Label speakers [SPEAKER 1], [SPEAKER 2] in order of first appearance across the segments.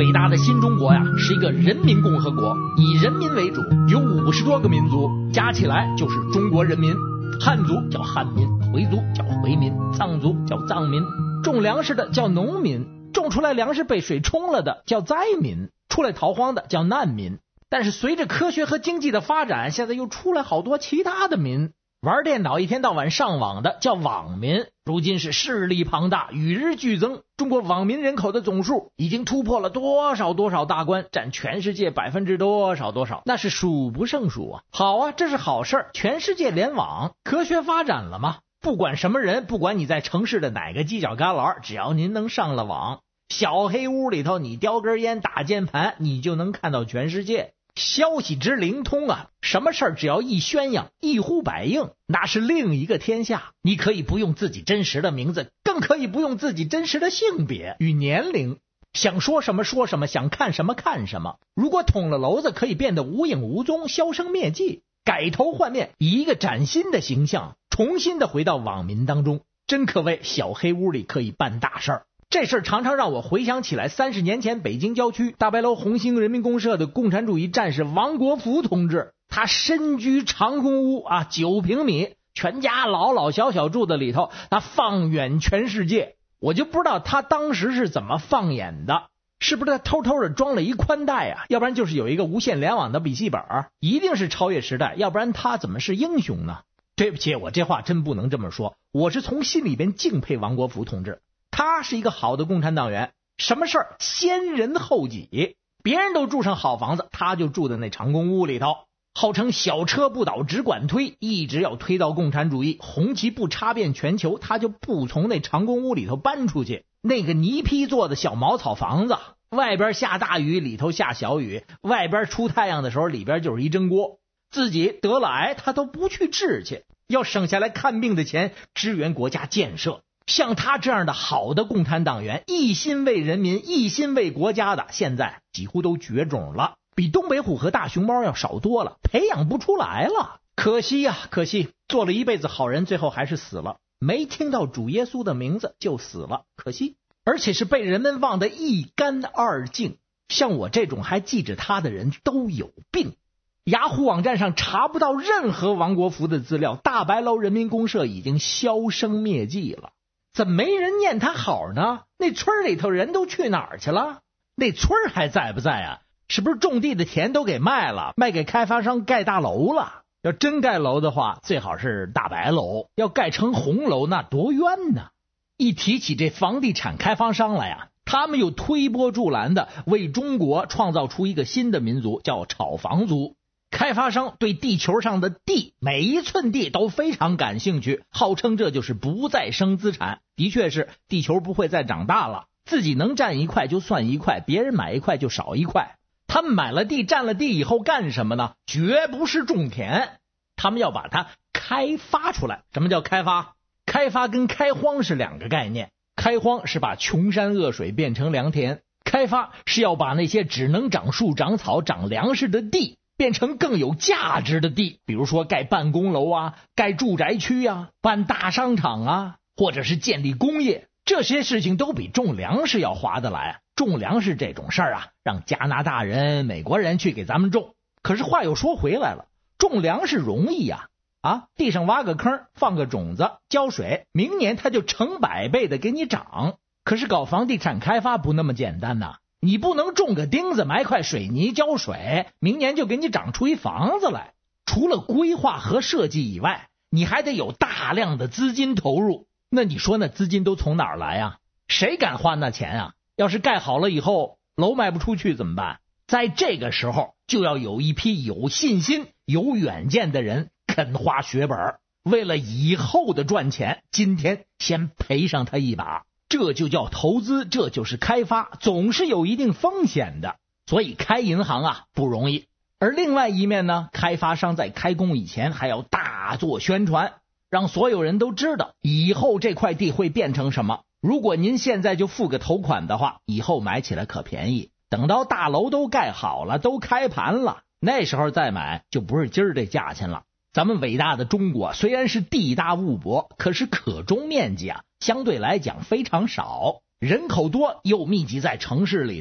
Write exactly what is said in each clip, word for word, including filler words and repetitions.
[SPEAKER 1] 伟大的新中国呀，是一个人民共和国，以人民为主，有五十多个民族，加起来就是中国人民。汉族叫汉民，回族叫回民，藏族叫藏民，种粮食的叫农民，种出来粮食被水冲了的叫灾民，出来逃荒的叫难民。但是随着科学和经济的发展，现在又出来好多其他的民，玩电脑一天到晚上网的叫网民，如今是势力庞大，与日俱增。中国网民人口的总数已经突破了多少多少大关，占全世界百分之多少多少，那是数不胜数啊。好啊，这是好事儿，全世界联网，科学发展了吗？不管什么人，不管你在城市的哪个犄角旮旯，只要您能上了网，小黑屋里头你叼根烟打键盘，你就能看到全世界。消息之灵通啊，什么事儿只要一宣扬，一呼百应，那是另一个天下。你可以不用自己真实的名字，更可以不用自己真实的性别与年龄，想说什么说什么，想看什么看什么。如果捅了娄子可以变得无影无踪，销声灭迹，改头换面，以一个崭新的形象重新的回到网民当中，真可谓小黑屋里可以办大事儿。这事儿常常让我回想起来三十年前北京郊区大白楼红星人民公社的共产主义战士王国福同志，他身居长空屋啊，九平米，全家老老小小住在里头，他放眼全世界。我就不知道他当时是怎么放眼的，是不是他偷偷的装了一宽带啊？要不然就是有一个无线联网的笔记本，一定是超越时代，要不然他怎么是英雄呢？对不起，我这话真不能这么说，我是从心里边敬佩王国福同志。他是一个好的共产党员，什么事儿先人后己，别人都住上好房子，他就住在那长工屋里头，号称小车不倒只管推，一直要推到共产主义红旗不插遍全球，他就不从那长工屋里头搬出去。那个泥坯做的小茅草房子，外边下大雨，里头下小雨，外边出太阳的时候，里边就是一蒸锅。自己得了癌他都不去治去，要省下来看病的钱支援国家建设。像他这样的好的共产党员，一心为人民，一心为国家的，现在几乎都绝种了，比东北虎和大熊猫要少多了，培养不出来了。可惜呀、啊，可惜，做了一辈子好人，最后还是死了，没听到主耶稣的名字就死了，可惜，而且是被人们忘得一干二净。像我这种还记着他的人都有病。雅虎网站上查不到任何王国福的资料，大白楼人民公社已经销声灭迹了。怎么没人念他好呢？那村里头人都去哪儿去了？那村还在不在啊？是不是种地的田都给卖了，卖给开发商盖大楼了？要真盖楼的话，最好是大白楼，要盖成红楼那多冤呢。一提起这房地产开发商来呀，他们又推波助澜的为中国创造出一个新的民族，叫炒房族。开发商对地球上的地，每一寸地都非常感兴趣，号称这就是不再生资产。的确是，地球不会再长大了，自己能占一块就算一块，别人买一块就少一块。他们买了地占了地以后干什么呢？绝不是种田，他们要把它开发出来。什么叫开发？开发跟开荒是两个概念。开荒是把穷山恶水变成良田，开发是要把那些只能长树长草长粮食的地变成更有价值的地，比如说盖办公楼啊，盖住宅区啊，办大商场啊，或者是建立工业，这些事情都比种粮食要划得来。种粮食这种事儿啊，让加拿大人、美国人去给咱们种。可是话又说回来了，种粮食容易呀、啊，啊，地上挖个坑，放个种子，浇水，明年它就成百倍的给你长。可是搞房地产开发不那么简单呐、啊。你不能种个钉子，埋块水泥，浇水，明年就给你长出一房子来。除了规划和设计以外，你还得有大量的资金投入。那你说那资金都从哪儿来啊？谁敢花那钱啊？要是盖好了以后楼卖不出去怎么办？在这个时候就要有一批有信心、有远见的人肯花血本，为了以后的赚钱，今天先赔上他一把。这就叫投资，这就是开发，总是有一定风险的。所以开银行啊不容易。而另外一面呢，开发商在开工以前还要大做宣传，让所有人都知道以后这块地会变成什么。如果您现在就付个头款的话，以后买起来可便宜，等到大楼都盖好了，都开盘了，那时候再买就不是今儿这价钱了。咱们伟大的中国虽然是地大物博，可是可种面积啊相对来讲非常少，人口多又密集在城市里头，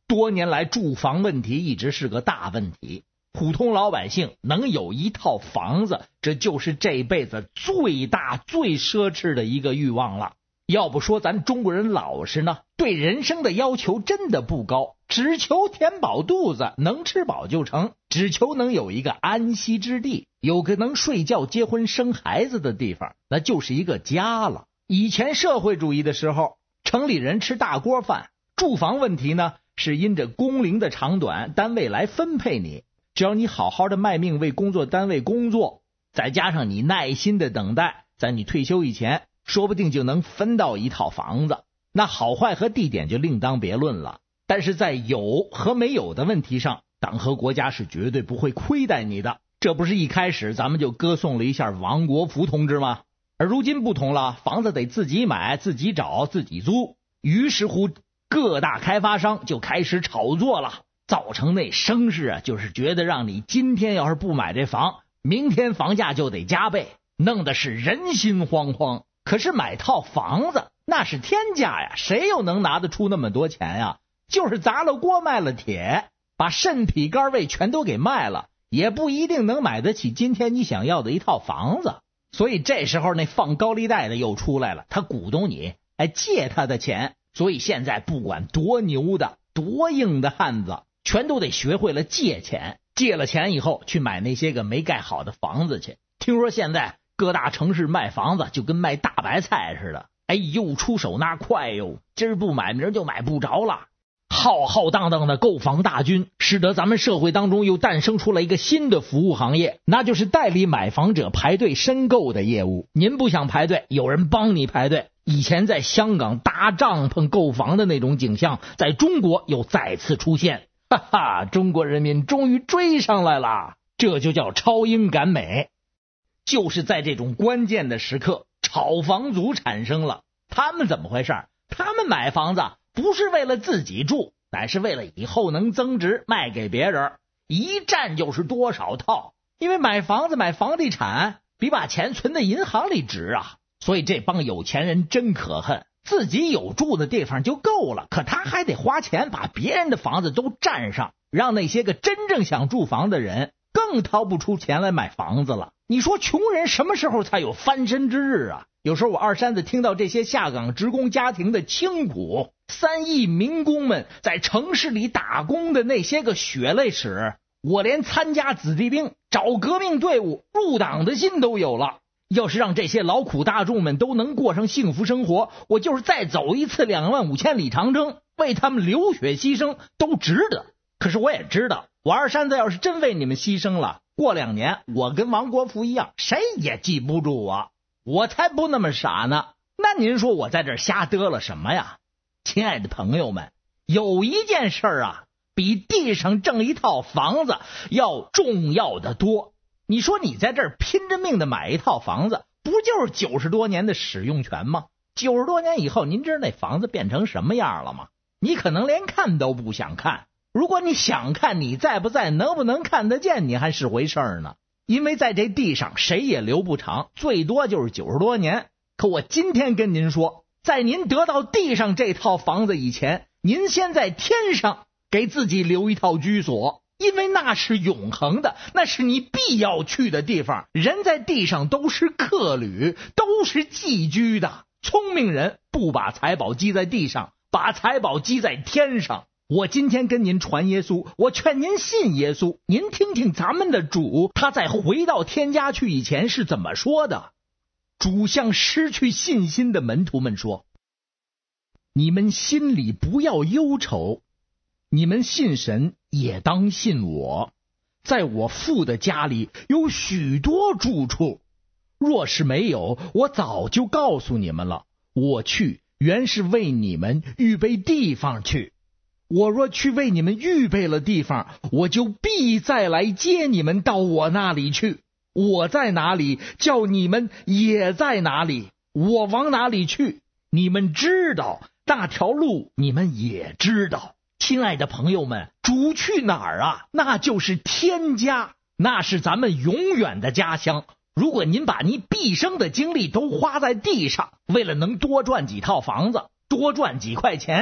[SPEAKER 1] 多年来住房问题一直是个大问题，普通老百姓能有一套房子，这就是这辈子最大最奢侈的一个欲望了。要不说咱中国人老实呢，对人生的要求真的不高，只求填饱肚子，能吃饱就成，只求能有一个安息之地，有个能睡觉结婚生孩子的地方，那就是一个家了。以前社会主义的时候，城里人吃大锅饭，住房问题呢是因着工龄的长短，单位来分配你，只要你好好的卖命为工作单位工作，再加上你耐心的等待，在你退休以前说不定就能分到一套房子，那好坏和地点就另当别论了。但是在有和没有的问题上，党和国家是绝对不会亏待你的。这不是一开始咱们就歌颂了一下王国福同志吗？而如今不同了，房子得自己买，自己找，自己租。于是乎各大开发商就开始炒作了，造成那声势啊，就是觉得让你今天要是不买这房，明天房价就得加倍，弄得是人心惶惶。可是买套房子那是天价呀，谁又能拿得出那么多钱呀？就是砸了锅卖了铁，把肾脾肝胃全都给卖了，也不一定能买得起今天你想要的一套房子。所以这时候那放高利贷的又出来了，他鼓动你哎借他的钱。所以现在不管多牛的多硬的汉子，全都得学会了借钱，借了钱以后去买那些个没盖好的房子去。听说现在各大城市卖房子就跟卖大白菜似的，哎呦出手那快哟，今儿不买明儿就买不着了。浩浩荡荡的购房大军使得咱们社会当中又诞生出了一个新的服务行业，那就是代理买房者排队申购的业务。您不想排队，有人帮你排队。以前在香港搭帐篷购房的那种景象，在中国又再次出现。哈哈，中国人民终于追上来了，这就叫超英赶美。就是在这种关键的时刻，炒房族产生了。他们怎么回事？他们买房子不是为了自己住，乃是为了以后能增值卖给别人，一占就是多少套。因为买房子买房地产比把钱存在银行里值啊。所以这帮有钱人真可恨，自己有住的地方就够了，可他还得花钱把别人的房子都占上，让那些个真正想住房的人更掏不出钱来买房子了。你说穷人什么时候才有翻身之日啊？有时候我二山子听到这些下岗职工家庭的清苦，三亿民工们在城市里打工的那些个血泪史，我连参加子弟兵找革命队伍入党的心都有了。要是让这些劳苦大众们都能过上幸福生活，我就是再走一次两万五千里长征，为他们流血牺牲都值得。可是我也知道，我二山子要是真为你们牺牲了，过两年我跟王国福一样，谁也记不住我。我才不那么傻呢。那您说我在这儿瞎嘚了什么呀？亲爱的朋友们，有一件事啊，比地上挣一套房子要重要的多。你说你在这儿拼着命的买一套房子，不就是九十多年的使用权吗？九十多年以后，您知道那房子变成什么样了吗？你可能连看都不想看。如果你想看，你在不在，能不能看得见，你还是回事儿呢。因为在这地上谁也留不长，最多就是九十多年。可我今天跟您说，在您得到地上这套房子以前，您先在天上给自己留一套居所。因为那是永恒的，那是你必要去的地方。人在地上都是客旅，都是寄居的。聪明人不把财宝积在地上，把财宝积在天上。我今天跟您传耶稣，我劝您信耶稣。您听听咱们的主，他在回到天家去以前是怎么说的。主向失去信心的门徒们说，你们心里不要忧愁，你们信神也当信我，在我父的家里有许多住处，若是没有，我早就告诉你们了。我去原是为你们预备地方去，我若去为你们预备了地方，我就必再来接你们到我那里去。我在哪里，叫你们也在哪里。我往哪里去，你们知道，那条路你们也知道。亲爱的朋友们，主去哪儿啊？那就是天家，那是咱们永远的家乡。如果您把您毕生的精力都花在地上，为了能多赚几套房子，多赚几块钱，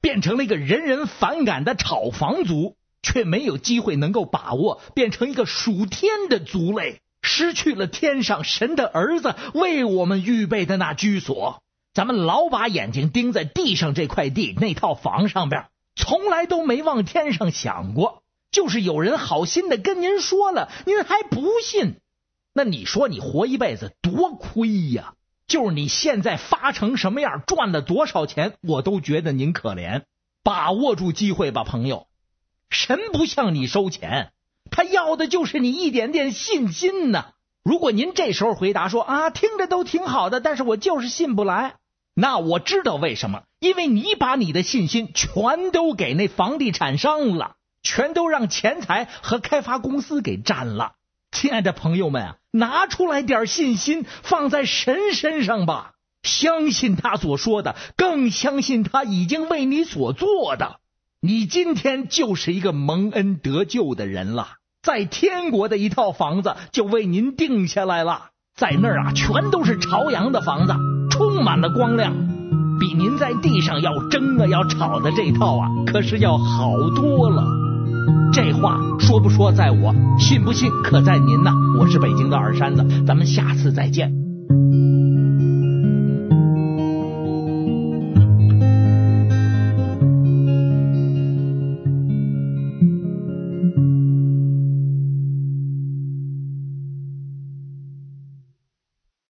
[SPEAKER 1] 变成了一个人人反感的炒房族，却没有机会能够把握变成一个属天的族类，失去了天上神的儿子为我们预备的那居所。咱们老把眼睛盯在地上这块地那套房上边，从来都没往天上想过。就是有人好心的跟您说了，您还不信，那你说你活一辈子多亏呀！就是你现在发成什么样，赚了多少钱，我都觉得您可怜。把握住机会吧，朋友，神不向你收钱，他要的就是你一点点信心呢。如果您这时候回答说啊，听着都挺好的，但是我就是信不来，那我知道为什么，因为你把你的信心全都给那房地产商了，全都让钱财和开发公司给占了。亲爱的朋友们啊，拿出来点信心放在神身上吧，相信他所说的，更相信他已经为你所做的。你今天就是一个蒙恩得救的人了，在天国的一套房子就为您定下来了，在那儿啊，全都是朝阳的房子，充满了光亮，比您在地上要争啊要吵的这套啊，可是要好多了。这话说不说在我，信不信可在您呐。我是北京的二山子，咱们下次再见。